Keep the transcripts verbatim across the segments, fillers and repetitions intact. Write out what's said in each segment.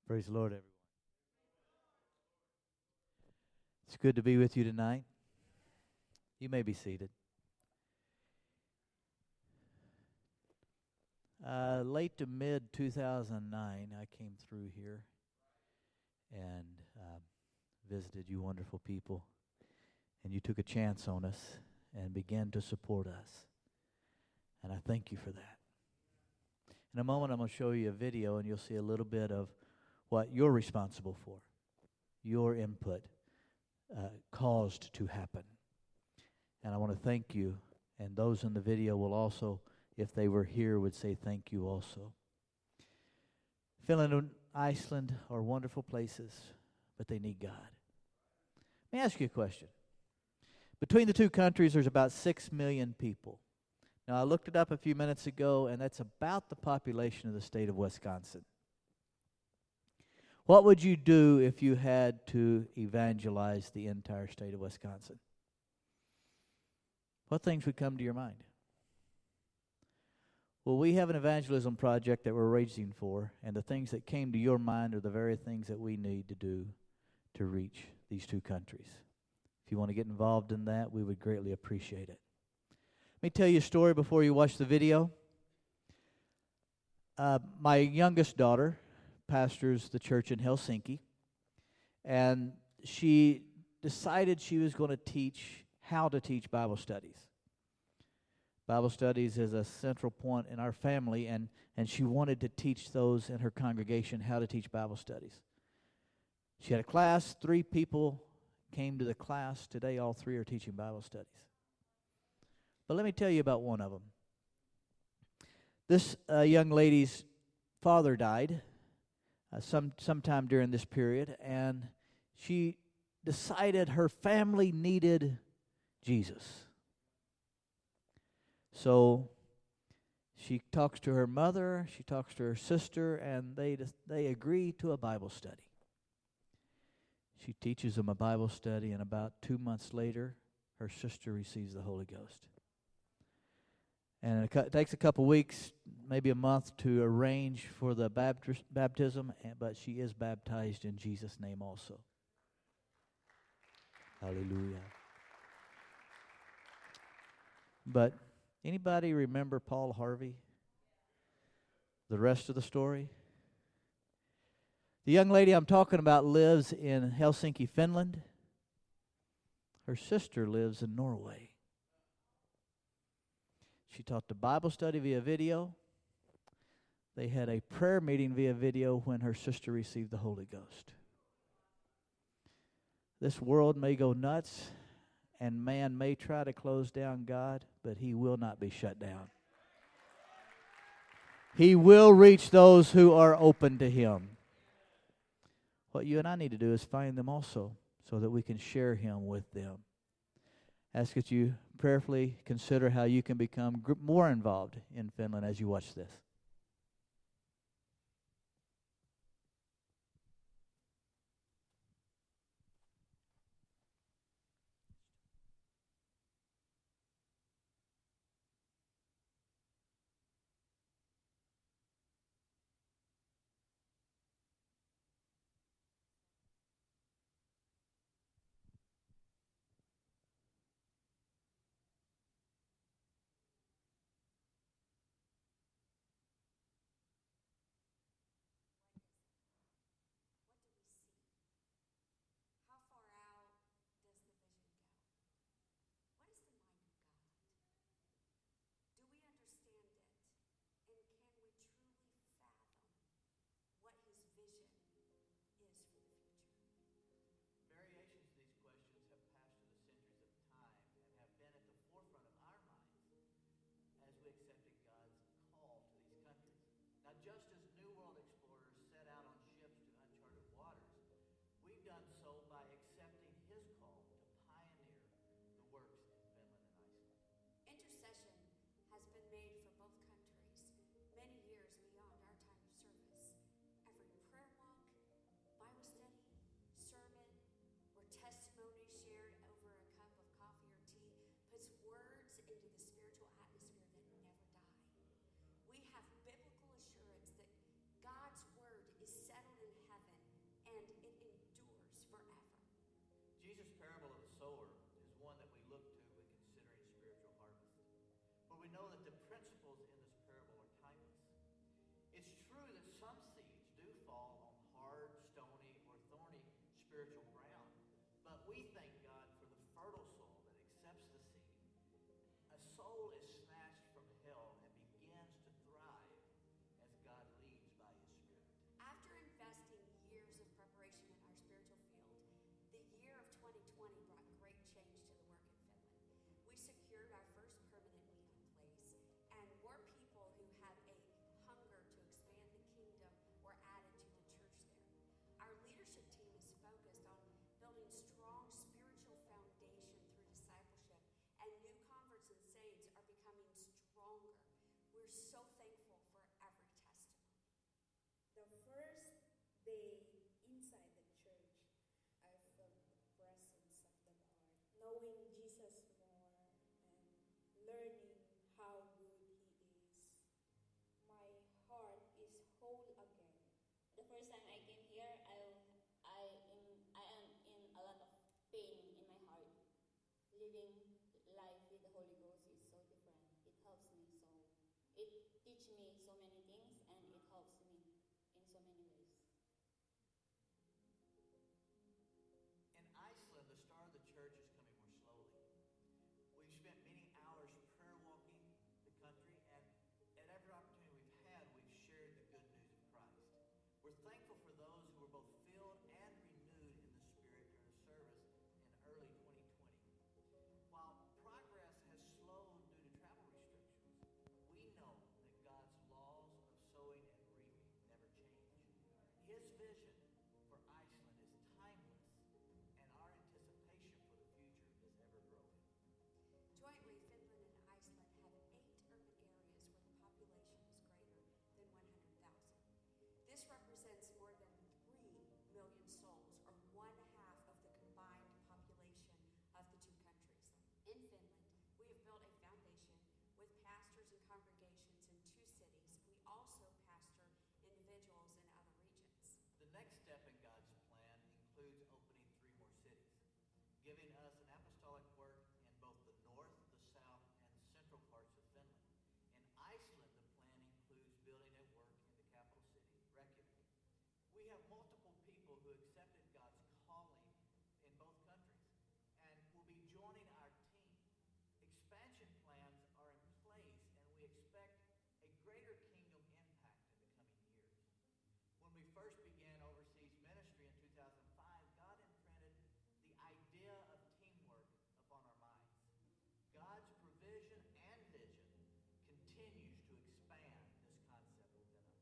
Praise the Lord, everyone. It's good to be with you tonight. You may be seated. Uh, late to mid two thousand nine, I came through here and uh, visited you wonderful people. And you took a chance on us and began to support us. And I thank you for that. In a moment, I'm going to show you a video, and you'll see a little bit of what you're responsible for, your input uh, caused to happen. And I want to thank you, and those in the video will also, if they were here, would say thank you also. Finland and Iceland are wonderful places, but they need God. Let me ask you a question. Between the two countries, there's about six million people. Now, I looked it up a few minutes ago, and that's about the population of the state of Wisconsin. What would you do if you had to evangelize the entire state of Wisconsin? What things would come to your mind? Well, we have an evangelism project that we're raising for, and the things that came to your mind are the very things that we need to do to reach these two countries. If you want to get involved in that, we would greatly appreciate it. Let me tell you a story before you watch the video. Uh, my youngest daughter pastors the church in Helsinki, and she decided she was going to teach how to teach Bible studies. Bible studies is a central point in our family, and, and she wanted to teach those in her congregation how to teach Bible studies. She had a class. Three people came to the class. Today, all three are teaching Bible studies. But let me tell you about one of them. This uh, young lady's father died uh, some sometime during this period, and she decided her family needed Jesus. So she talks to her mother, she talks to her sister, and they they agree to a Bible study. She teaches them a Bible study, and about two months later, her sister receives the Holy Ghost. And it, it takes a couple weeks, maybe a month, to arrange for the baptis- baptism, and, but she is baptized in Jesus' name also. Hallelujah. But anybody remember Paul Harvey? The rest of the story? The young lady I'm talking about lives in Helsinki, Finland. Her sister lives in Norway. She taught the Bible study via video. They had a prayer meeting via video when her sister received the Holy Ghost. This world may go nuts, and man may try to close down God, but he will not be shut down. He will reach those who are open to him. What you and I need to do is find them also, so that we can share him with them. Ask that you prayerfully consider how you can become gr- more involved in Finland as you watch this. forever. Jesus' parable of the sower is one that we look to when considering spiritual harvest. For we know that the principles in this parable are timeless. It's true that some seeds do fall on hard, stony, or thorny spiritual ground, but we thank God for the fertile soil that accepts the seed. A soul is snatched from hell and begins to thrive as God leads by His Spirit. After investing years of preparation in our spiritual field, the year of twenty twenty brought great change to the work in Finland. We secured our first permanent meeting place, and more people who had a hunger to expand the kingdom were added to the church there. Our leadership team is focused on building strong spiritual foundation through discipleship, and new converts and saints are becoming stronger. We're so thankful for every testimony. The first day inside the church, I felt the presence of the Lord, knowing Jesus more and learning how good He is. My heart is whole again. The first time I came here, I I am I am in a lot of pain in my heart. Living life with the Holy Ghost is so different. It helps me so. It teaches me so many things, and it helps me in so many ways. In Iceland, the start of the church is coming more slowly. We've spent many hours prayer walking the country, and at every opportunity we've had, we've shared the good news of Christ. We're thankful for those who were both filled and renewed in the Spirit during a service in early twenty twenty. While progress has slowed due to travel restrictions, we know that God's laws of sowing and reaping never change. His vision for Iceland is timeless, and our anticipation for the future is ever growing. Jointly, Finland and Iceland have eight urban areas where the population is greater than one hundred thousand. This represents more than three million souls, or one half of the combined population of the two countries. In Finland, we have built a foundation with pastors and congregations in two cities. We also pastor individuals in other regions. The next step in God's plan includes opening three more cities, giving us an apostolic work in both the north, the south, and central parts of Finland. In Iceland, the plan includes building a work in the capital city, Reykjavik. We have multiple people who accepted God's calling in both countries and will be joining our team. Expansion plans are in place, and we expect a greater kingdom impact in the coming years. When we first began overseas ministry in two thousand five, God imprinted the idea of teamwork upon our minds. God's provision and vision continues to expand this concept within us.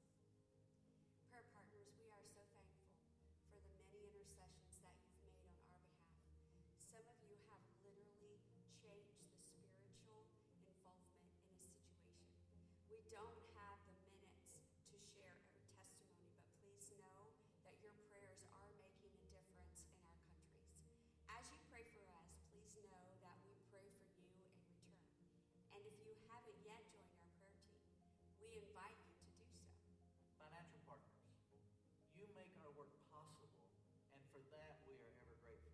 Prayer partners, we are so thankful for the many intercessions that you've made on our behalf. Some of you have literally changed the spiritual involvement in a situation. We don't have the minutes to share every testimony, but please know that your prayers are making a difference in our countries. As you pray for us, please know that we pray for you in return. And if you haven't yet joined our prayer team, we invite you to do so. Financial partners, you make our work possible, and for that we are ever grateful.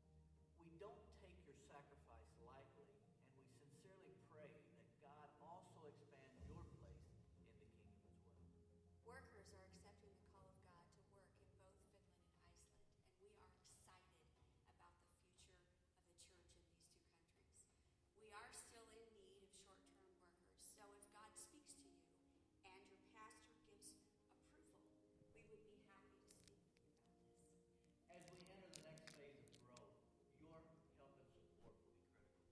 We don't take your sacrifice lightly, and we sincerely pray that God also expands your place in the kingdom as well. Workers are accepting the call of God to work in both Finland and Iceland, and we are excited about the future of the church in these two countries. We are still in need of short-term workers, so if God speaks to you and your pastor gives approval, we would be happy to speak with you about this. As we enter the next phase of growth, your help and support will be critical.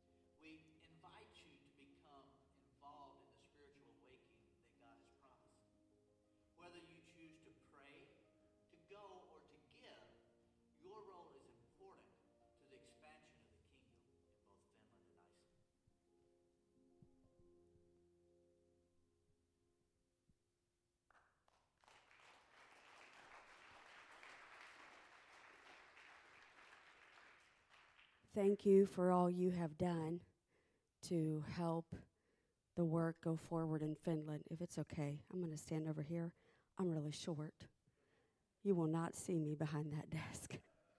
We invite you to become involved in the spiritual awakening that God has promised. Whether you choose to pray, to go, or to give, your role is important to the expansion of the kingdom in both Finland and Iceland. Thank you for all you have done to help the work go forward in Finland. If it's okay, I'm going to stand over here. I'm really short. You will not see me behind that desk.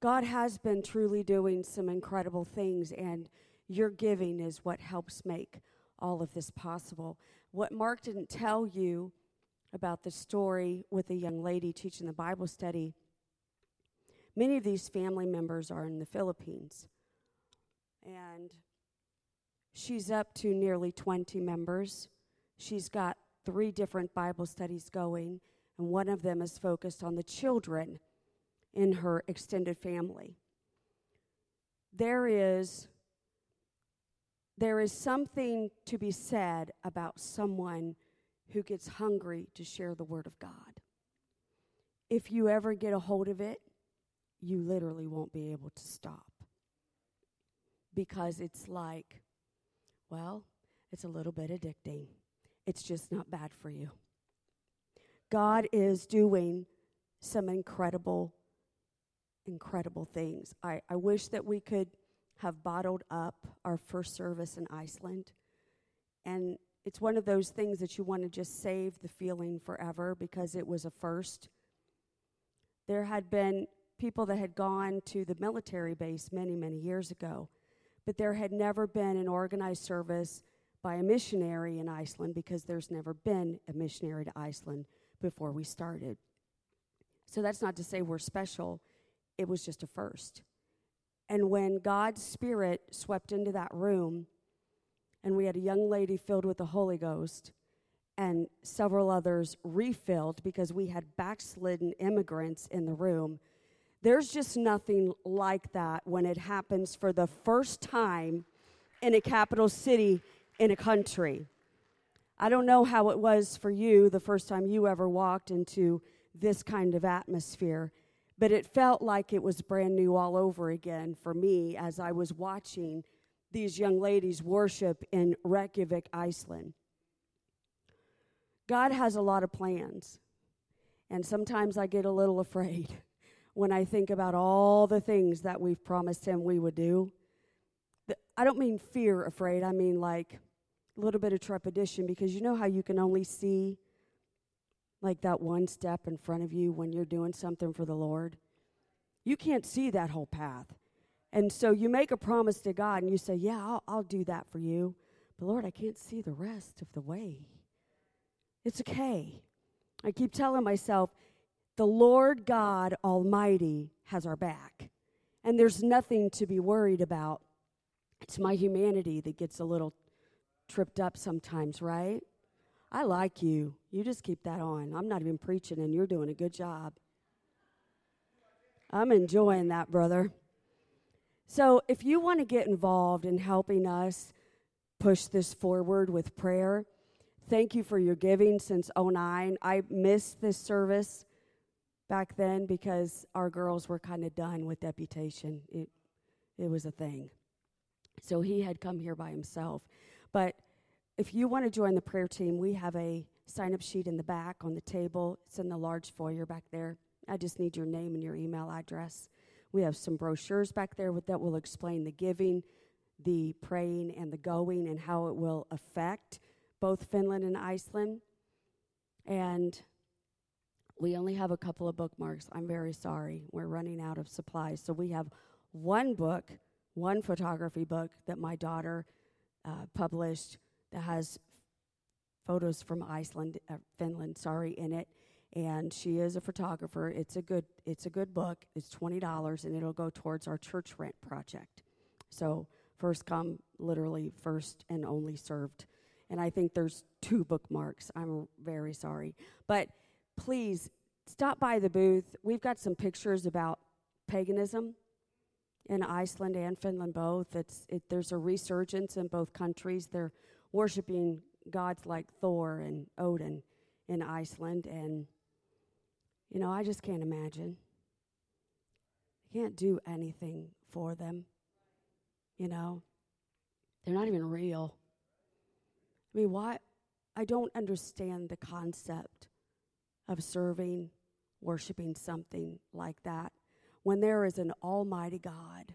God has been truly doing some incredible things, and your giving is what helps make all of this possible. What Mark didn't tell you about the story with the young lady teaching the Bible study, many of these family members are in the Philippines, and she's up to nearly twenty members. She's got three different Bible studies going, and one of them is focused on the children in her extended family. There is, there is something to be said about someone who gets hungry to share the Word of God. If you ever get a hold of it, you literally won't be able to stop. Because it's like, well, it's a little bit addicting. It's just not bad for you. God is doing some incredible, incredible things. I, I wish that we could have bottled up our first service in Iceland. And it's one of those things that you want to just save the feeling forever because it was a first. There had been people that had gone to the military base many, many years ago, but there had never been an organized service by a missionary in Iceland because there's never been a missionary to Iceland before we started. So that's not to say we're special. It was just a first. And when God's Spirit swept into that room, and we had a young lady filled with the Holy Ghost and several others refilled because we had backslidden immigrants in the room, there's just nothing like that when it happens for the first time in a capital city in a country. I don't know how it was for you the first time you ever walked into this kind of atmosphere, but it felt like it was brand new all over again for me as I was watching these young ladies worship in Reykjavik, Iceland. God has a lot of plans, and sometimes I get a little afraid when I think about all the things that we've promised him we would do. I don't mean fear afraid, I mean like a little bit of trepidation, because you know how you can only see like that one step in front of you when you're doing something for the Lord? You can't see that whole path. And so you make a promise to God and you say, yeah, I'll, I'll do that for you. But Lord, I can't see the rest of the way. It's okay. I keep telling myself, the Lord God Almighty has our back. And there's nothing to be worried about. It's my humanity that gets a little tripped up sometimes, right? I like you. You just keep that on. I'm not even preaching and you're doing a good job. I'm enjoying that, brother. So if you want to get involved in helping us push this forward with prayer, thank you for your giving since oh nine. I missed this service back then because our girls were kind of done with deputation. It, it was a thing. So he had come here by himself. But if you want to join the prayer team, we have a sign-up sheet in the back on the table. It's in the large foyer back there. I just need your name and your email address. We have some brochures back there with that will explain the giving, the praying, and the going, and how it will affect both Finland and Iceland. And we only have a couple of bookmarks. I'm very sorry. We're running out of supplies. So we have one book, one photography book that my daughter uh, published that has photos from Iceland, uh, Finland, sorry, in it. And she is a photographer. It's a good it's a good book. It's twenty dollars, and it'll go towards our church rent project. So first come, literally first and only served. And I think there's two bookmarks. I'm very sorry. But please stop by the booth. We've got some pictures about paganism in Iceland and Finland both. It's it, there's a resurgence in both countries. They're worshiping gods like Thor and Odin in Iceland, and you know, I just can't imagine. I can't do anything for them. You know, they're not even real. I mean, why? I don't understand the concept of serving, worshiping something like that when there is an almighty God.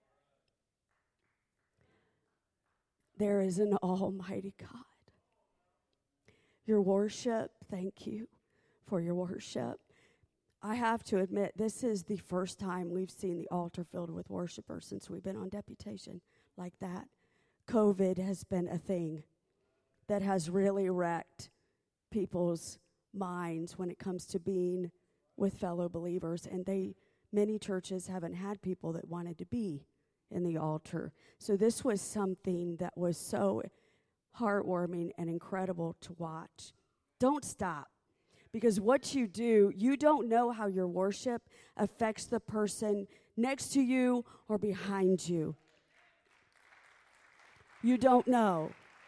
There is an almighty God. Your worship, thank you for your worship. I have to admit, this is the first time we've seen the altar filled with worshipers since we've been on deputation like that. COVID has been a thing that has really wrecked people's minds when it comes to being with fellow believers, and they many churches haven't had people that wanted to be in the altar. So this was something that was so heartwarming and incredible to watch. Don't stop, because what you do, you don't know how your worship affects the person next to you or behind you. You don't know.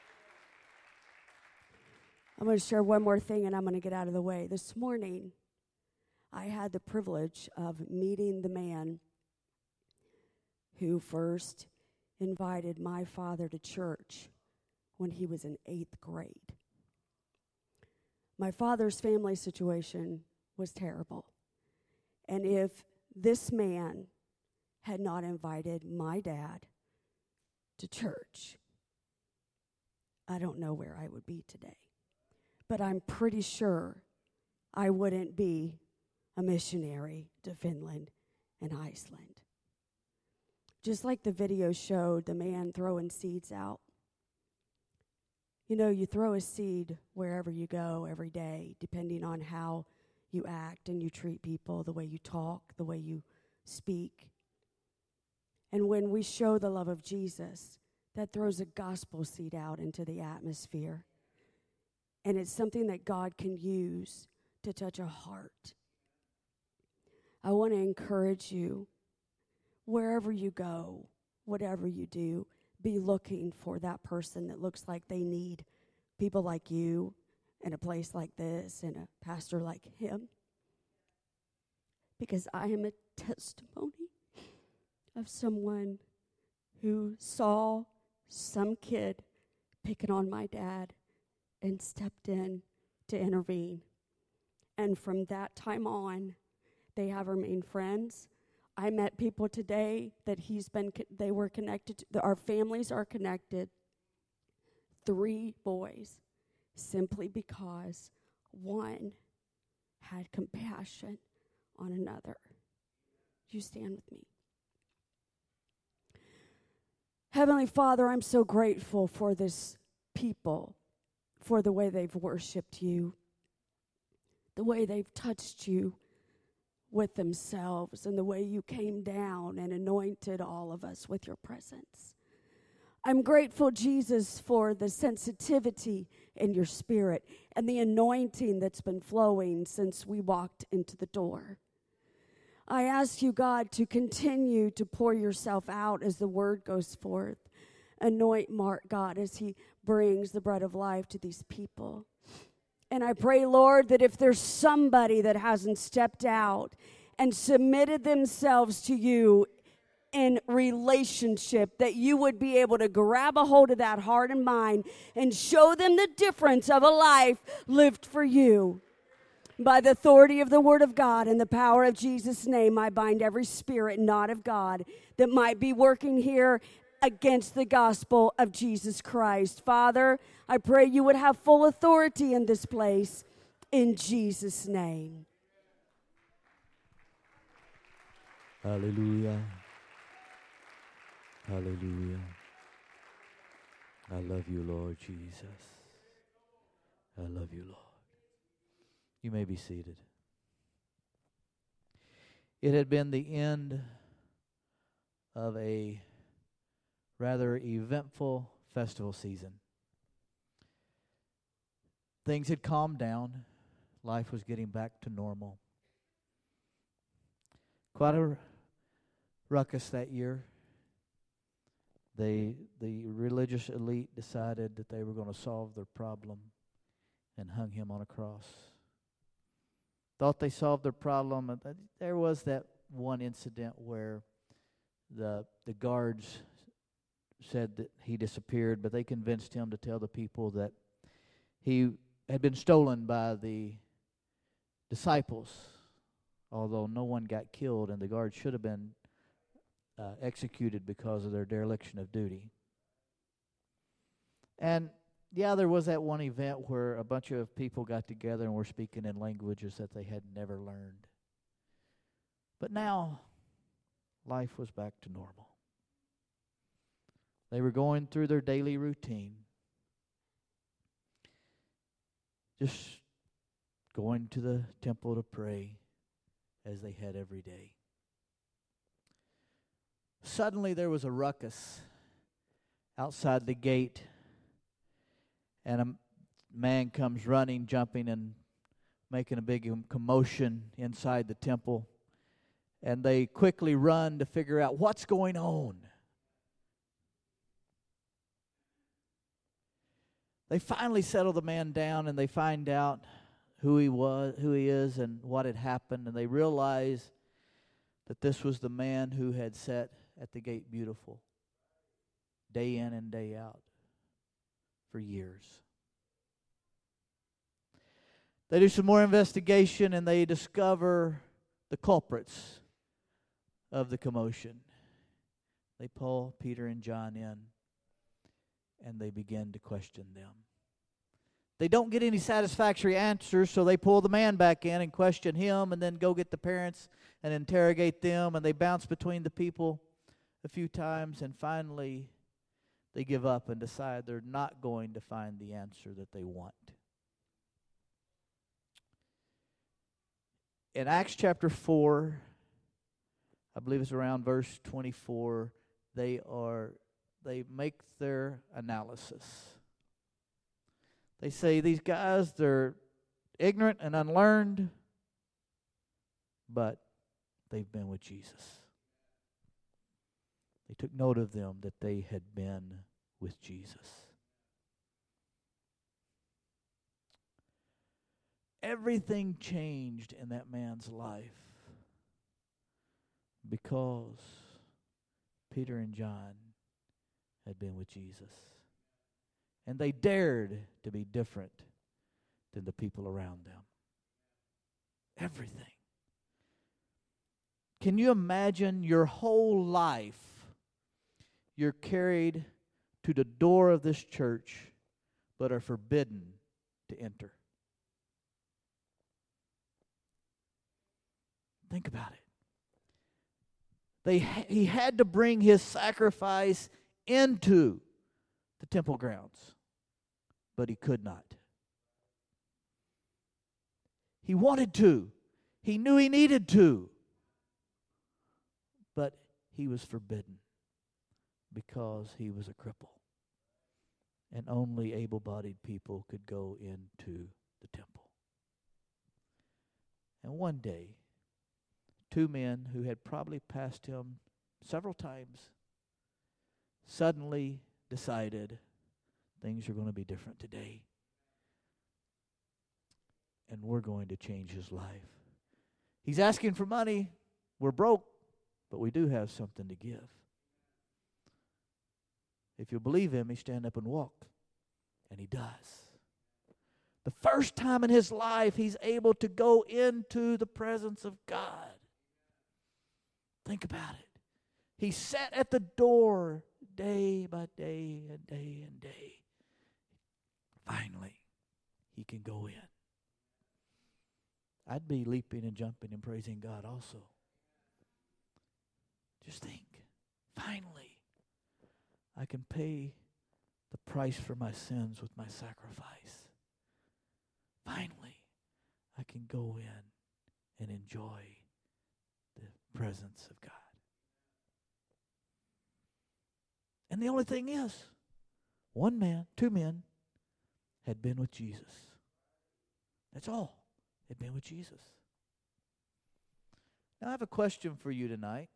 I'm going to share one more thing, and I'm going to get out of the way. This morning, I had the privilege of meeting the man who first invited my father to church when he was in eighth grade. My father's family situation was terrible. And if this man had not invited my dad to church, I don't know where I would be today. But I'm pretty sure I wouldn't be a missionary to Finland and Iceland. Just like the video showed, the man throwing seeds out. You know, you throw a seed wherever you go every day, depending on how you act and you treat people, the way you talk, the way you speak. And when we show the love of Jesus, that throws a gospel seed out into the atmosphere. And it's something that God can use to touch a heart. I want to encourage you, wherever you go, whatever you do, be looking for that person that looks like they need people like you in a place like this and a pastor like him. Because I am a testimony of someone who saw some kid picking on my dad and stepped in to intervene. And from that time on, they have remained friends. I met people today that he's been, they were connected to, our families are connected. Three boys, simply because one had compassion on another. You stand with me. Heavenly Father, I'm so grateful for this people, for the way they've worshiped you, the way they've touched you with themselves, and the way you came down and anointed all of us with your presence. I'm grateful, Jesus, for the sensitivity in your spirit and the anointing that's been flowing since we walked into the door. I ask you, God, to continue to pour yourself out as the word goes forth. Anoint Mark, God, as he brings the bread of life to these people. And I pray, Lord, that if there's somebody that hasn't stepped out and submitted themselves to you in relationship, that you would be able to grab a hold of that heart and mind and show them the difference of a life lived for you. By the authority of the word of God and the power of Jesus' name, I bind every spirit not of God that might be working here against the gospel of Jesus Christ. Father, I pray you would have full authority in this place in Jesus' name. Hallelujah. Hallelujah. I love you, Lord Jesus. I love you, Lord. You may be seated. It had been the end of a rather eventful festival season. Things had calmed down. Life was getting back to normal. Quite a ruckus that year. They, the religious elite decided that they were going to solve their problem and hung him on a cross. Thought they solved their problem. And there was that one incident where the the guards said that he disappeared, but they convinced him to tell the people that he had been stolen by the disciples, although no one got killed, and the guards should have been uh, executed because of their dereliction of duty. And yeah, there was that one event where a bunch of people got together and were speaking in languages that they had never learned. But now, life was back to normal. They were going through their daily routine. Just going to the temple to pray as they had every day. Suddenly there was a ruckus outside the gate, and a man comes running, jumping, and making a big commotion inside the temple. And they quickly run to figure out what's going on. They finally settle the man down, and they find out who he was, who he is, and what had happened. And they realize that this was the man who had sat at the gate beautiful, day in and day out, for years. They do some more investigation, and they discover the culprits of the commotion. They pull Peter and John in, and they begin to question them. They don't get any satisfactory answers, so they pull the man back in and question him, and then go get the parents and interrogate them, and they bounce between the people a few times, and finally they give up and decide they're not going to find the answer that they want. In Acts chapter four, I believe it's around verse twenty-four, they are they make their analysis. They say these guys, they're ignorant and unlearned, but they've been with Jesus. They took note of them that they had been with Jesus. Everything changed in that man's life because Peter and John had been with Jesus. And they dared to be different than the people around them. Everything. Can you imagine your whole life you're carried to the door of this church but are forbidden to enter? Think about it. They ha- he had to bring his sacrifice into the temple grounds, but he could not. He wanted to. He knew he needed to. But he was forbidden because he was a cripple. And only able-bodied people could go into the temple. And one day, two men who had probably passed him several times suddenly decided things are going to be different today. And we're going to change his life. He's asking for money. We're broke, but we do have something to give. If you believe him, he stand up and walk. And he does. The first time in his life, he's able to go into the presence of God. Think about it. He sat at the door day by day and day and day. Finally, he can go in. I'd be leaping and jumping and praising God also. Just think, finally, I can pay the price for my sins with my sacrifice. Finally, I can go in and enjoy the presence of God. And the only thing is, one man, two men, had been with Jesus. That's all. Had been with Jesus. Now I have a question for you tonight.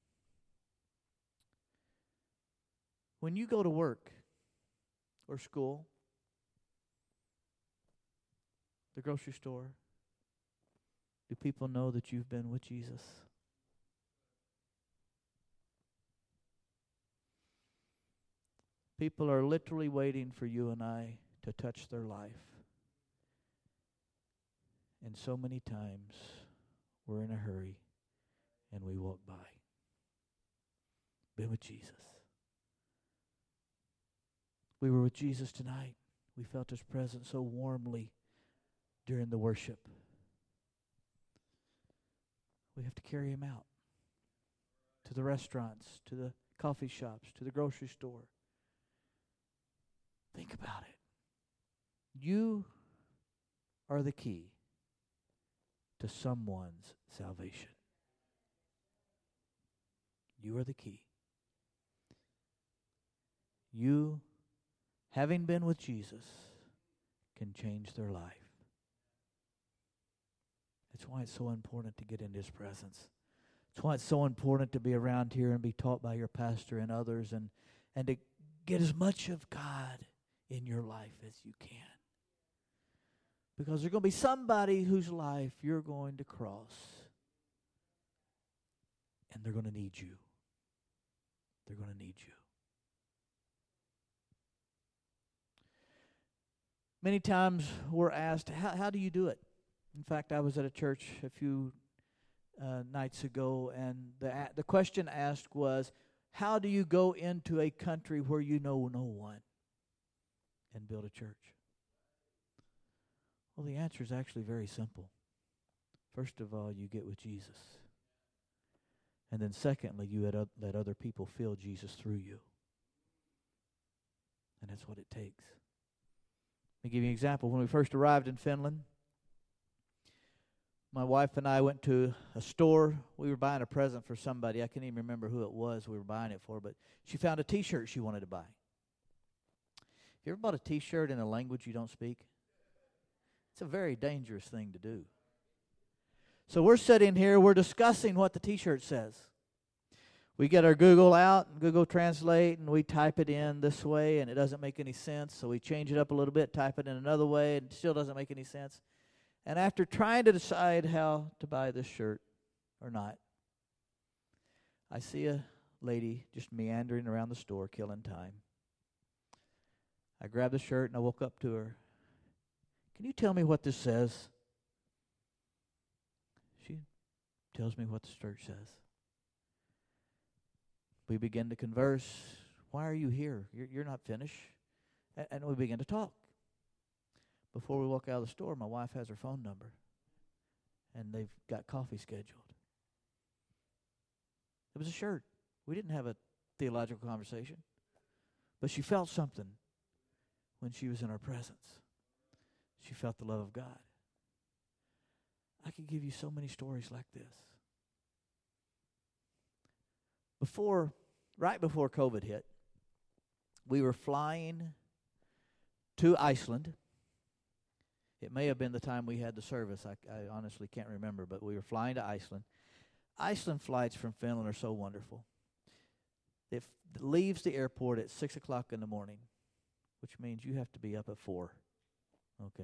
When you go to work or school, the grocery store, do people know that you've been with Jesus? People are literally waiting for you and I to touch their life. And so many times we're in a hurry and we walk by. Been with Jesus. We were with Jesus tonight. We felt his presence so warmly during the worship. We have to carry him out to the restaurants, to the coffee shops, to the grocery store. Think about it. You are the key to someone's salvation. You are the key. You, having been with Jesus, can change their life. That's why it's so important to get into his presence. That's why it's so important to be around here and be taught by your pastor and others, and, and to get as much of God in your life as you can. Because there's going to be somebody whose life you're going to cross, and they're going to need you. They're going to need you. Many times we're asked, how, how do you do it? In fact, I was at a church a few uh, nights ago, and the the question asked was, how do you go into a country where you know no one and build a church? Well, the answer is actually very simple. First of all, you get with Jesus. And then secondly, you let, o- let other people feel Jesus through you. And that's what it takes. Let me give you an example. When we first arrived in Finland, my wife and I went to a store. We were buying a present for somebody. I can't even remember who it was we were buying it for, but she found a T-shirt she wanted to buy. Have you ever bought a T-shirt in a language you don't speak? It's a very dangerous thing to do. So we're sitting here, we're discussing what the T-shirt says. We get our Google out, and Google Translate, and we type it in this way, and it doesn't make any sense. So we change it up a little bit, type it in another way, and it still doesn't make any sense. And after trying to decide how to buy this shirt or not, I see a lady just meandering around the store, killing time. I grabbed the shirt and I walk up to her. Can you tell me what this says? She tells me what the shirt says. We begin to converse. Why are you here? You're, you're not finished. And, and we begin to talk. Before we walk out of the store, my wife has her phone number. And they've got coffee scheduled. It was a shirt. We didn't have a theological conversation. But she felt something when she was in our presence. She felt the love of God. I could give you so many stories like this. Before, right before COVID hit, we were flying to Iceland. It may have been the time we had the service. I, I honestly can't remember, but we were flying to Iceland. Iceland flights from Finland are so wonderful. It f- leaves the airport at six o'clock in the morning, which means you have to be up at four. Okay.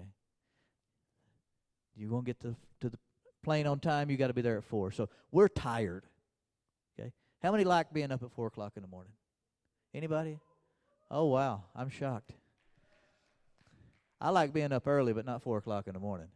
You won't get to to the plane on time, you got to be there at four. So we're tired. Okay. How many like being up at four o'clock in the morning? Anybody? Oh, wow. I'm shocked. I like being up early, but not four o'clock in the morning.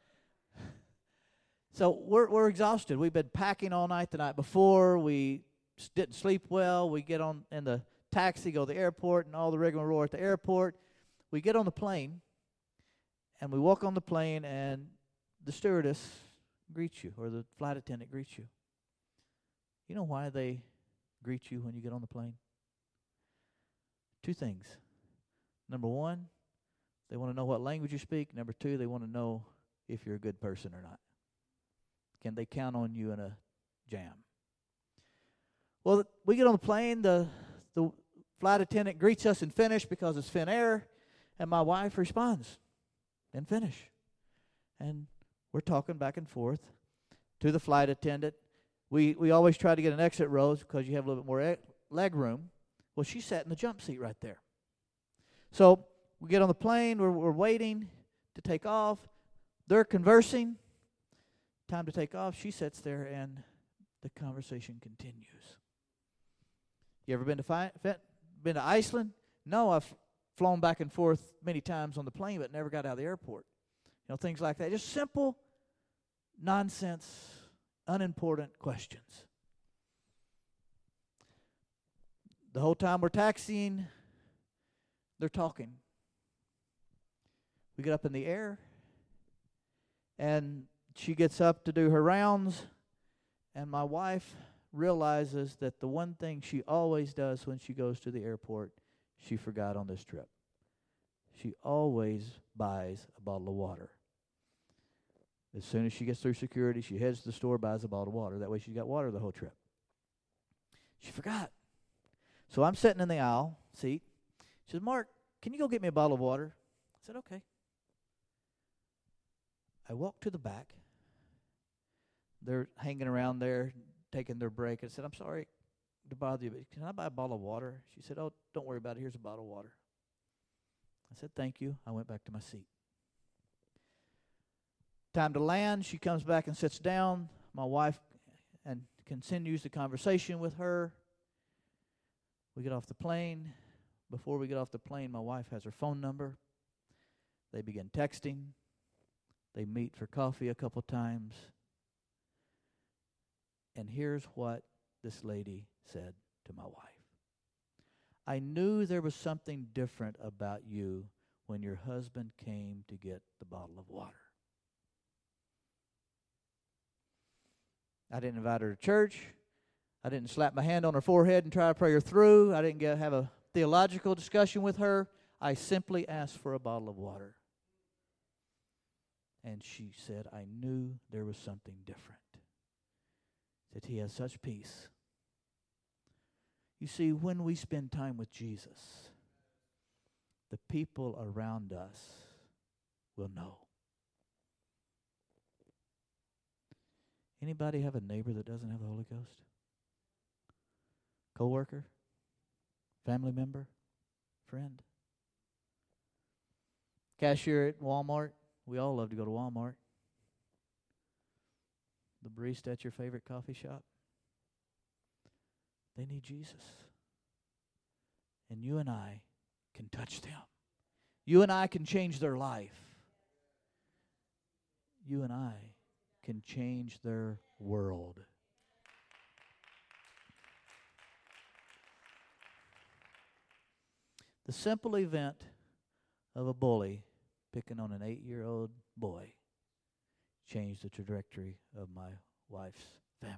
So we're we're exhausted. We've been packing all night the night before. We didn't sleep well. We get on in the taxi, go to the airport, and all the rigmarole at the airport. We get on the plane, and we walk on the plane, and the stewardess greets you, or the flight attendant greets you. You know why they greet you when you get on the plane? Two things. Number one, they want to know what language you speak. Number two, they want to know if you're a good person or not. Can they count on you in a jam? Well, we get on the plane. The the flight attendant greets us in Finnish because it's Finnair, and my wife responds in Finnish. And we're talking back and forth to the flight attendant. We we always try to get an exit row because you have a little bit more e- leg room. Well, she sat in the jump seat right there. So we get on the plane. We're, we're waiting to take off. They're conversing. Time to take off. She sits there, and the conversation continues. You ever been to fi- been to Iceland? No, I've flown back and forth many times on the plane, but never got out of the airport. You know, things like that. Just simple, nonsense, unimportant questions. The whole time we're taxiing, they're talking. We get up in the air, and she gets up to do her rounds, And my wife realizes that the one thing she always does when she goes to the airport, she forgot on this trip. She always buys a bottle of water. As soon as she gets through security, she heads to the store, buys a bottle of water. That way she's got water the whole trip. She forgot. So I'm sitting in the aisle seat. She says, Mark, can you go get me a bottle of water? I said, okay. I walked to the back. They're hanging around there, taking their break. I said, I'm sorry to bother you, but can I buy a bottle of water? She said, oh, don't worry about it. Here's a bottle of water. I said, thank you. I went back to my seat. Time to land. She comes back and sits down. My wife and continues the conversation with her. We get off the plane. Before we get off the plane, my wife has her phone number. They begin texting. They meet for coffee a couple times. And here's what this lady said to my wife. I knew there was something different about you when your husband came to get the bottle of water. I didn't invite her to church. I didn't slap my hand on her forehead and try to pray her through. I didn't get have a theological discussion with her. I simply asked for a bottle of water. And she said, I knew there was something different. That he has such peace. You see, when we spend time with Jesus, the people around us will know. Anybody have a neighbor that doesn't have the Holy Ghost? Co-worker? Family member? Friend? Cashier at Walmart? We all love to go to Walmart. The barista at your favorite coffee shop? They need Jesus. And you and I can touch them. You and I can change their life. You and I can change their world. The simple event of a bully picking on an eight-year-old boy changed the trajectory of my wife's family.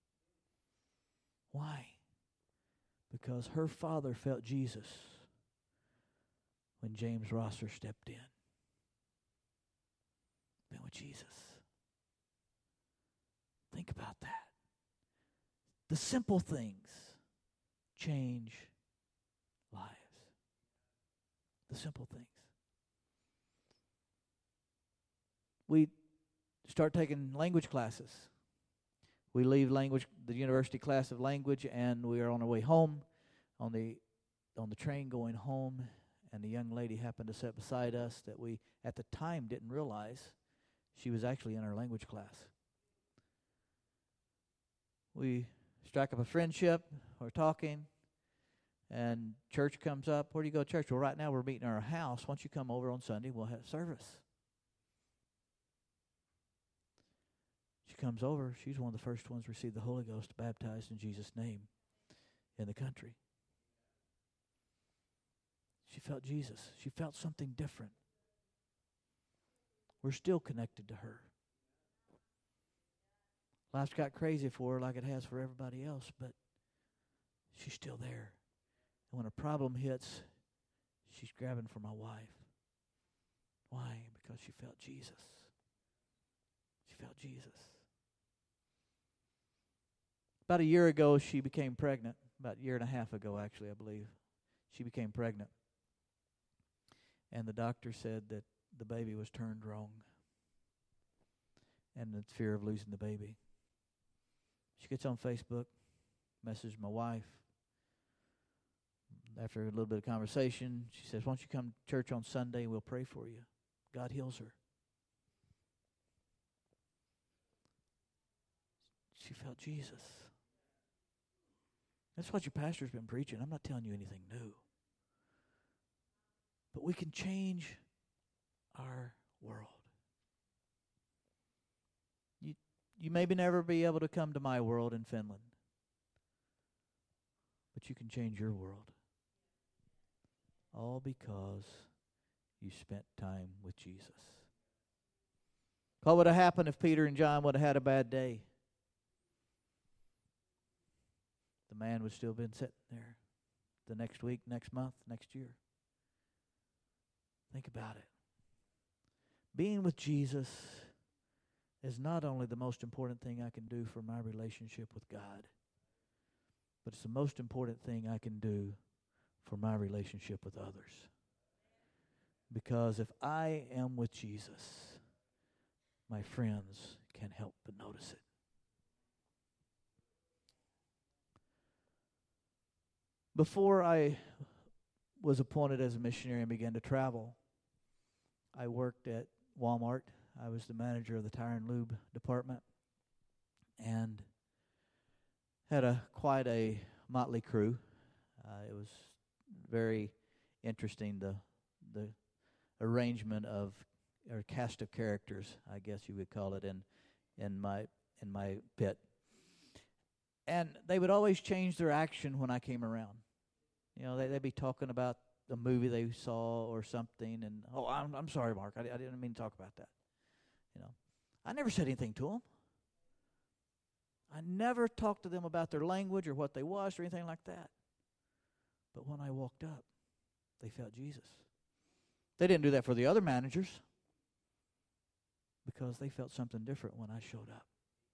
Why? Because her father felt Jesus when James Rosser stepped in. Been with Jesus. Think about that. The simple things change lives. The simple things. We start taking language classes. We leave language, the university class of language, and we are on our way home. On the on the train going home, and the young lady happened to sit beside us that we at the time didn't realize she was actually in our language class. We strike up a friendship. We're talking, and church comes up. Where do you go to church? Well, right now we're meeting in our house. Why don't you come over on Sunday? We'll have service. She comes over. She's one of the first ones to receive the Holy Ghost, baptized in Jesus' name in the country. She felt Jesus. She felt something different. We're still connected to her. Life's got crazy for her like it has for everybody else, but she's still there. And when a problem hits, she's grabbing for my wife. Why? Because she felt Jesus. She felt Jesus. About a year ago, she became pregnant. About a year and a half ago, actually, I believe. She became pregnant. And the doctor said that the baby was turned wrong. And the fear of losing the baby. She gets on Facebook, messages my wife. After a little bit of conversation, she says, why don't you come to church on Sunday and we'll pray for you. God heals her. She felt Jesus. That's what your pastor's been preaching. I'm not telling you anything new. But we can change our world. You, you maybe never be able to come to my world in Finland. But you can change your world. All because you spent time with Jesus. What would have happened if Peter and John would have had a bad day? the man would still been sitting there the next week, next month, next year. Think about it. Being with Jesus is not only the most important thing I can do for my relationship with God, but it's the most important thing I can do for my relationship with others. Because if I am with Jesus, my friends can't help but notice it. Before I was appointed as a missionary and began to travel, I worked at Walmart. I was the manager of the tire and lube department and had a quite a motley crew. Uh, it was very interesting, the the arrangement of or cast of characters, I guess you would call it, in in my in my pit. And they would always change their action when I came around. You know, they, they'd be talking about the movie they saw or something, and oh, I'm I'm sorry, Mark, I, I didn't mean to talk about that. You know, I never said anything to them. I never talked to them about their language or what they watched or anything like that. But when I walked up, they felt Jesus. They didn't do that for the other managers because they felt something different when I showed up.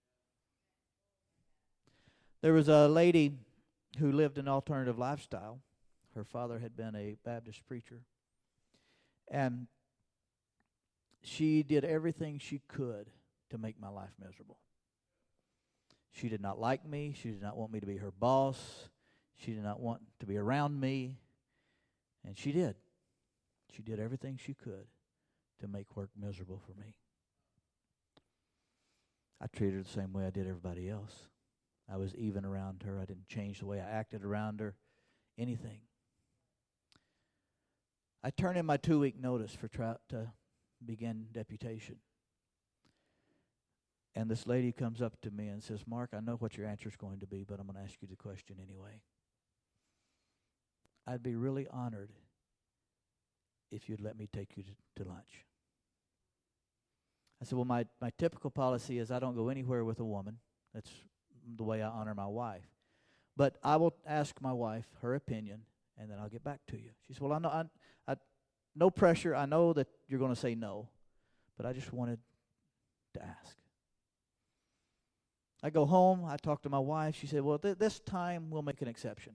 There was a lady who lived an alternative lifestyle. Her father had been a Baptist preacher. And she did everything she could to make my life miserable. She did not like me. She did not want me to be her boss. She did not want to be around me. And she did. She did everything she could to make work miserable for me. I treated her the same way I did everybody else. I was even around her. I didn't change the way I acted around her, anything. I turned in my two-week notice for try to begin deputation. And this lady comes up to me and says, Mark, I know what your answer is going to be, but I'm going to ask you the question anyway. I'd be really honored if you'd let me take you to, to lunch. I said, well, my, my typical policy is I don't go anywhere with a woman. That's the way I honor my wife. But I will ask my wife her opinion, and then I'll get back to you. She said, well, I know, I, I, no pressure. I know that you're going to say no, but I just wanted to ask. I go home. I talk to my wife. She said, well, th- this time we'll make an exception.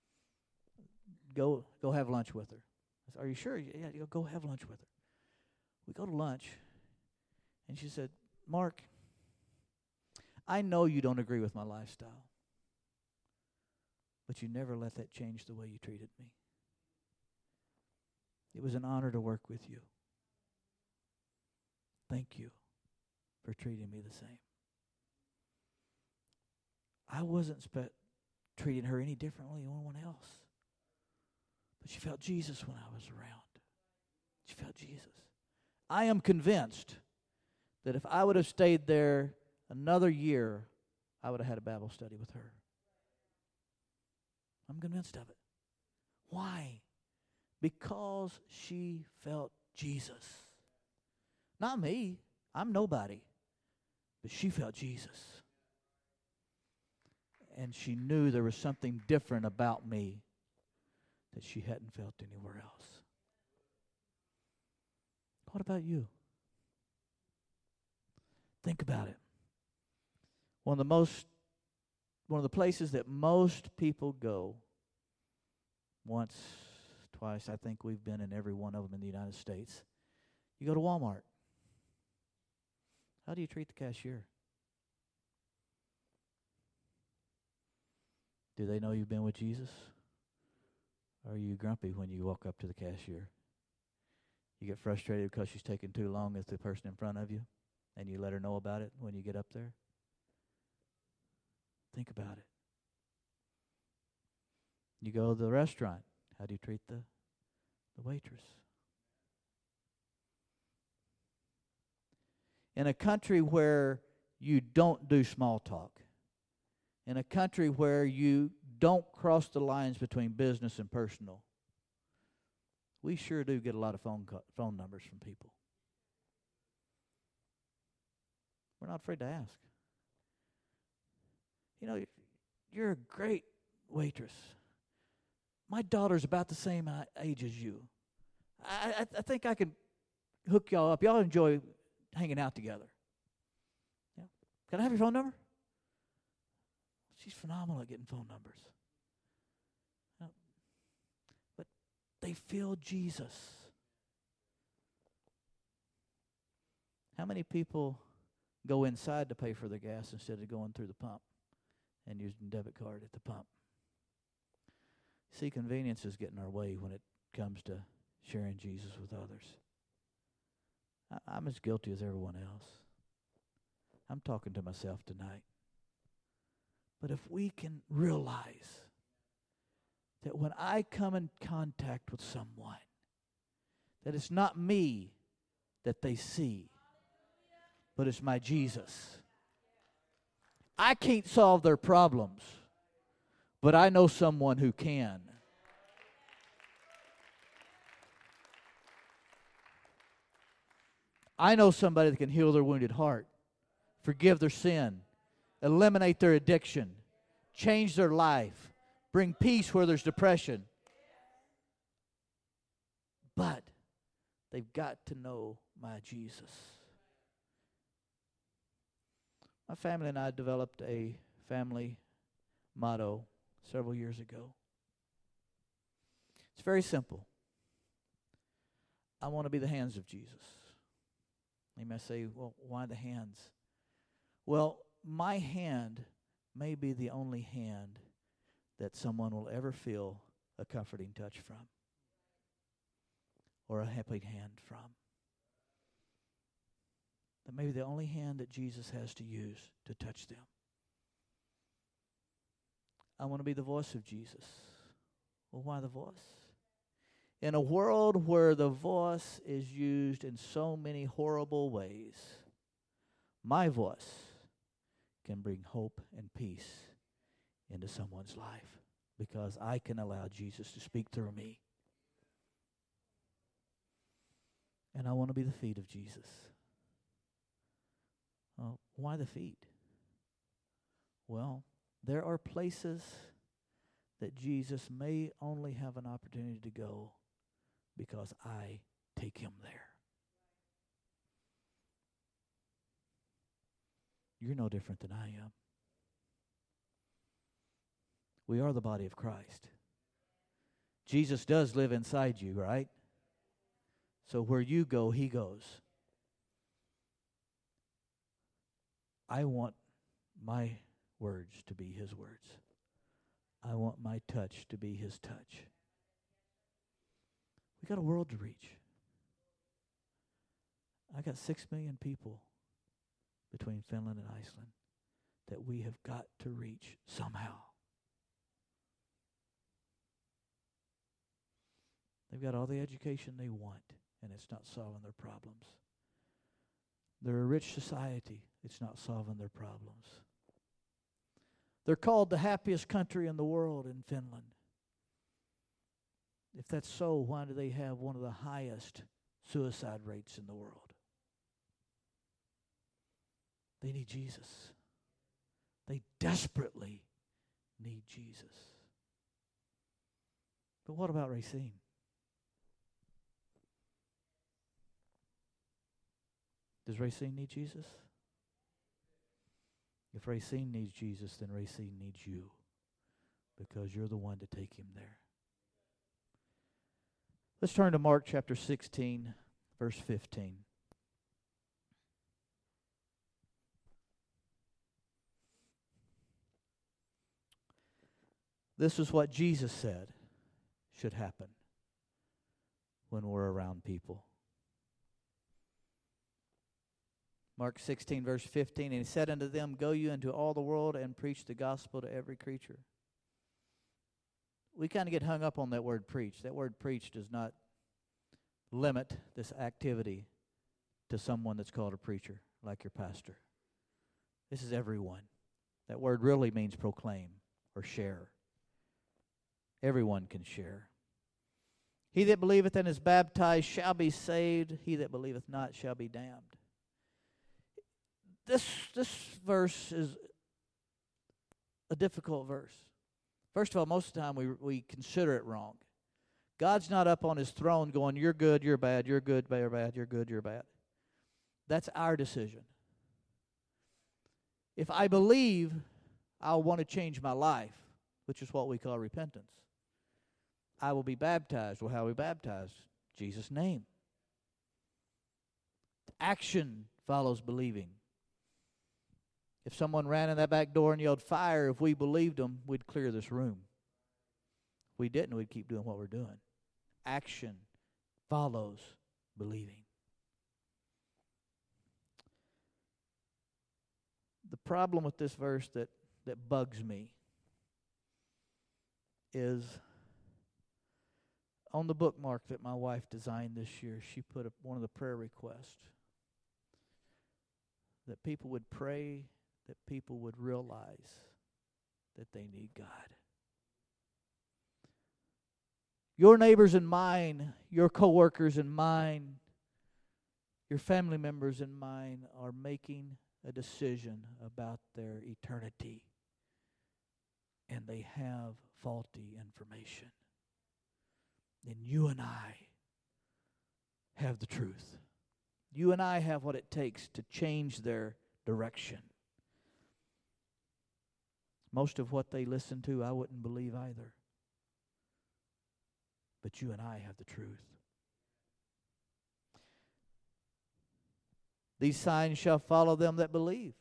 Go go have lunch with her. I said, are you sure? Yeah, you go have lunch with her. We go to lunch, and she said, Mark, I know you don't agree with my lifestyle, but you never let that change the way you treated me. It was an honor to work with you. Thank you for treating me the same. I wasn't spe- treating her any differently than anyone else. But she felt Jesus when I was around. She felt Jesus. I am convinced that if I would have stayed there another year, I would have had a Bible study with her. I'm convinced of it. Why? Because she felt Jesus. Not me. I'm nobody. But she felt Jesus. And she knew there was something different about me that she hadn't felt anywhere else. What about you? Think about it. One of the most, one of the places that most people go, once, twice, I think we've been in every one of them in the United States. You go to Walmart. How do you treat the cashier? Do they know you've been with Jesus? Or are you grumpy when you walk up to the cashier? You get frustrated because she's taking too long with the person in front of you, and you let her know about it when you get up there? Think about it. You go to the restaurant. How do you treat the, the waitress? In a country where you don't do small talk, in a country where you don't cross the lines between business and personal, we sure do get a lot of phone co- phone numbers from people. We're not afraid to ask. You know, you're a great waitress, my daughter's about the same i- age as you. I, I, I think I can hook y'all up. Y'all enjoy hanging out together. Yeah. Can I have your phone number? She's phenomenal at getting phone numbers. Yeah. But they feel Jesus. How many people go inside to pay for their gas instead of going through the pump and using debit card at the pump? See, convenience is getting our way when it comes to sharing Jesus with others. I, I'm as guilty as everyone else. I'm talking to myself tonight. But if we can realize that when I come in contact with someone, that it's not me that they see, but it's my Jesus. I can't solve their problems, but I know someone who can. I know somebody that can heal their wounded heart, forgive their sin, eliminate their addiction, change their life, bring peace where there's depression. But they've got to know my Jesus. My family and I developed a family motto several years ago. It's very simple. I want to be the hands of Jesus. You may say, well, why the hands? Well, my hand may be the only hand that someone will ever feel a comforting touch from or a happy hand from. That may be the only hand that Jesus has to use to touch them. I want to be the voice of Jesus. Well, why the voice? In a world where the voice is used in so many horrible ways, my voice can bring hope and peace into someone's life because I can allow Jesus to speak through me. And I want to be the feet of Jesus. Well, why the feet? Well, there are places that Jesus may only have an opportunity to go because I take him there. You're no different than I am. We are the body of Christ. Jesus does live inside you, right? So where you go, he goes. I want my words to be his words. I want my touch to be his touch. We got a world to reach. I got six million people between Finland and Iceland that we have got to reach somehow. They've got all the education they want, and it's not solving their problems. They're a rich society. It's not solving their problems. They're called the happiest country in the world in Finland. If that's so, why do they have one of the highest suicide rates in the world? They need Jesus. They desperately need Jesus. But what about Racine? Does Racine need Jesus? If Racine needs Jesus, then Racine needs you because you're the one to take him there. Let's turn to Mark chapter sixteen, verse fifteen. This is what Jesus said should happen when we're around people. Mark sixteen, verse fifteen, and he said unto them, Go you into all the world and preach the gospel to every creature. We kind of get hung up on that word preach. That word preach does not limit this activity to someone that's called a preacher, like your pastor. This is everyone. That word really means proclaim or share. Everyone can share. He that believeth and is baptized shall be saved. He that believeth not shall be damned. This, this verse is a difficult verse. First of all, most of the time we we consider it wrong. God's not up on his throne going, you're good, you're bad, you're good, you're bad, you're good, you're bad. That's our decision. If I believe, I'll want to change my life, which is what we call repentance. I will be baptized. Well, how are we baptized? Jesus' name. Action follows believing. If someone ran in that back door and yelled fire, if we believed them, we'd clear this room. If we didn't, we'd keep doing what we're doing. Action follows believing. The problem with this verse that, that bugs me is on the bookmark that my wife designed this year, she put a, one of the prayer requests that people would pray, that people would realize that they need God. Your neighbors and mine, your coworkers and mine, your family members and mine are making a decision about their eternity, and they have faulty information. And you and I have the truth. You and I have what it takes to change their direction. Most of what they listen to, I wouldn't believe either. But you and I have the truth. These signs shall follow them that believe.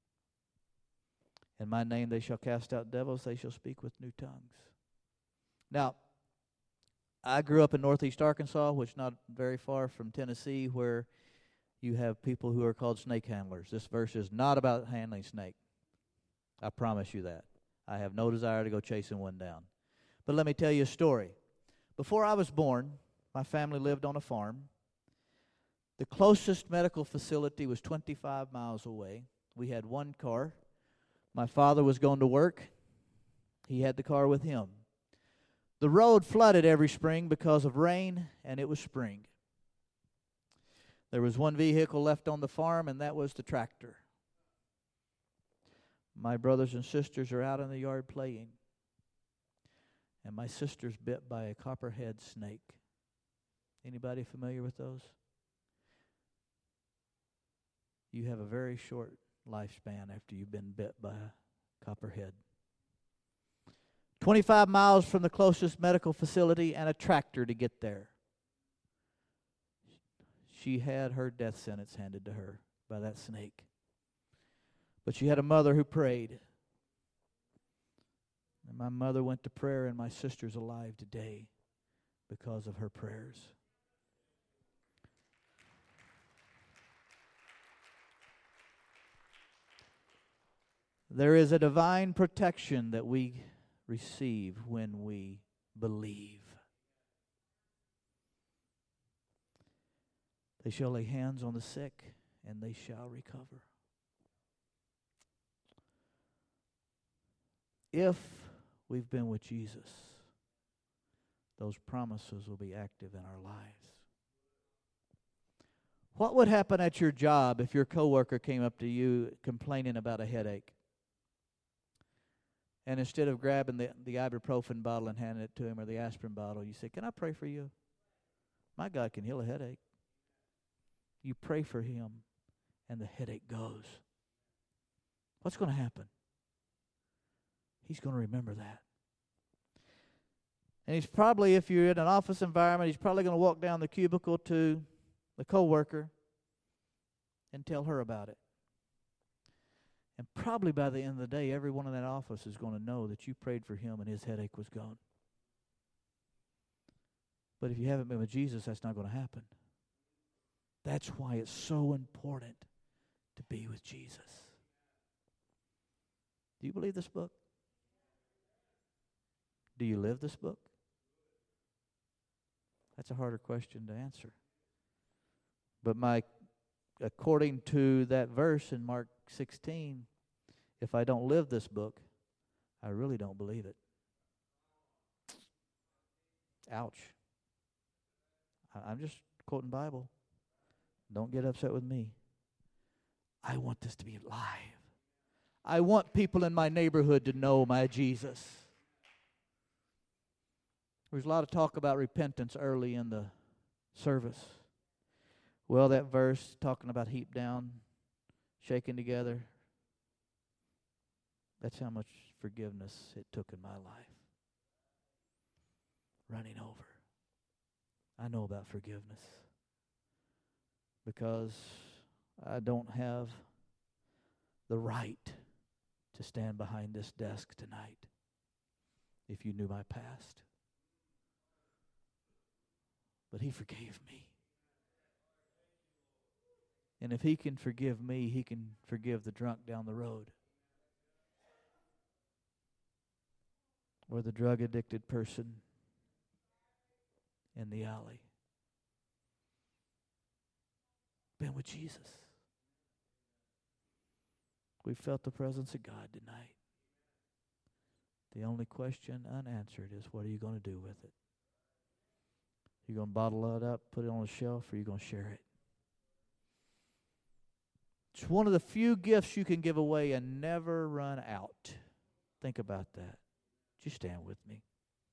In my name they shall cast out devils, they shall speak with new tongues. Now, I grew up in northeast Arkansas, which is not very far from Tennessee, where you have people who are called snake handlers. This verse is not about handling snake. I promise you that. I have no desire to go chasing one down. But let me tell you a story. Before I was born, my family lived on a farm. The closest medical facility was twenty-five miles away. We had one car. My father was going to work. He had the car with him. The road flooded every spring because of rain, and it was spring. There was one vehicle left on the farm, and that was the tractor. My brothers and sisters are out in the yard playing, and my sister's bit by a copperhead snake. Anybody familiar with those? You have a very short lifespan after you've been bit by a copperhead. twenty-five miles from the closest medical facility and a tractor to get there. She had her death sentence handed to her by that snake. But she had a mother who prayed. And my mother went to prayer, and my sister's alive today because of her prayers. There is a divine protection that we receive when we believe. They shall lay hands on the sick, and they shall recover. If we've been with Jesus, those promises will be active in our lives. What would happen at your job if your coworker came up to you complaining about a headache? And instead of grabbing the, the ibuprofen bottle and handing it to him, or the aspirin bottle, you say, "Can I pray for you? My God can heal a headache." You pray for him, and the headache goes. What's going to happen? He's going to remember that. And he's probably, if you're in an office environment, he's probably going to walk down the cubicle to the coworker and tell her about it. And probably by the end of the day, everyone in that office is going to know that you prayed for him and his headache was gone. But if you haven't been with Jesus, that's not going to happen. That's why it's so important to be with Jesus. Do you believe this book? Do you live this book? That's a harder question to answer. But my, according to that verse in Mark sixteen, if I don't live this book, I really don't believe it. Ouch. I, I'm just quoting Bible. Don't get upset with me. I want this to be live. I want people in my neighborhood to know my Jesus. There's a lot of talk about repentance early in the service. Well, that verse talking about heaped down, shaken together, that's how much forgiveness it took in my life. Running over. I know about forgiveness because I don't have the right to stand behind this desk tonight if you knew my past. But he forgave me. And if he can forgive me, he can forgive the drunk down the road. Or the drug-addicted person in the alley. Been with Jesus. We felt the presence of God tonight. The only question unanswered is, what are you going to do with it? You going to bottle it up, put it on a shelf, or you going to share it? It's one of the few gifts you can give away and never run out. Think about that. Just stand with me.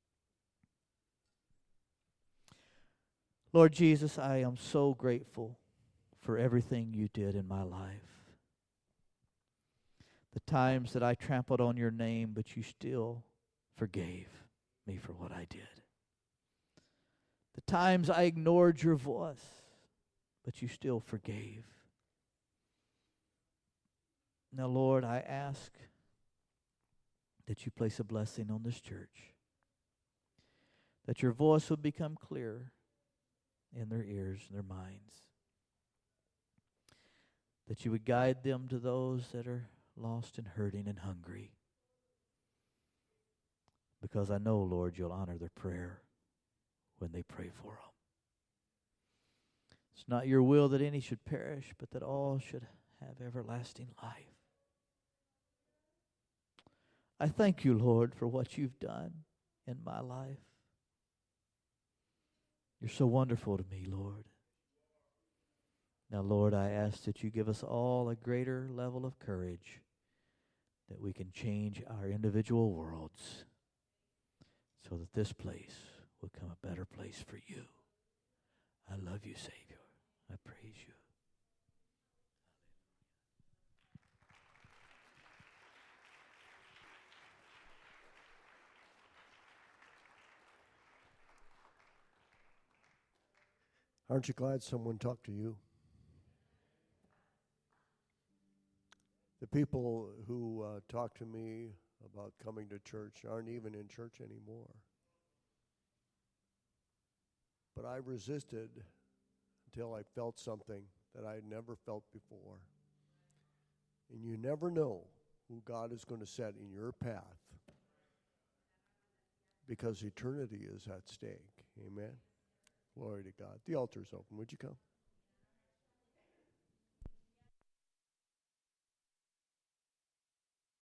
Lord Jesus, I am so grateful for everything you did in my life. The times that I trampled on your name, but you still forgave me for what I did. The times I ignored your voice, but you still forgave. Now, Lord, I ask that you place a blessing on this church, that your voice would become clear in their ears and their minds, that you would guide them to those that are lost and hurting and hungry, because I know, Lord, you'll honor their prayer when they pray for them. It's not your will that any should perish, but that all should have everlasting life. I thank you, Lord, for what you've done in my life. You're so wonderful to me, Lord. Now, Lord, I ask that you give us all a greater level of courage, that we can change our individual worlds so that this place will become a better place for you. I love you, Savior. I praise you. Aren't you glad someone talked to you? The people who uh, talk to me about coming to church aren't even in church anymore. But I resisted until I felt something that I had never felt before. And you never know who God is going to set in your path, because eternity is at stake. Amen. Glory to God. The altar's open. Would you come?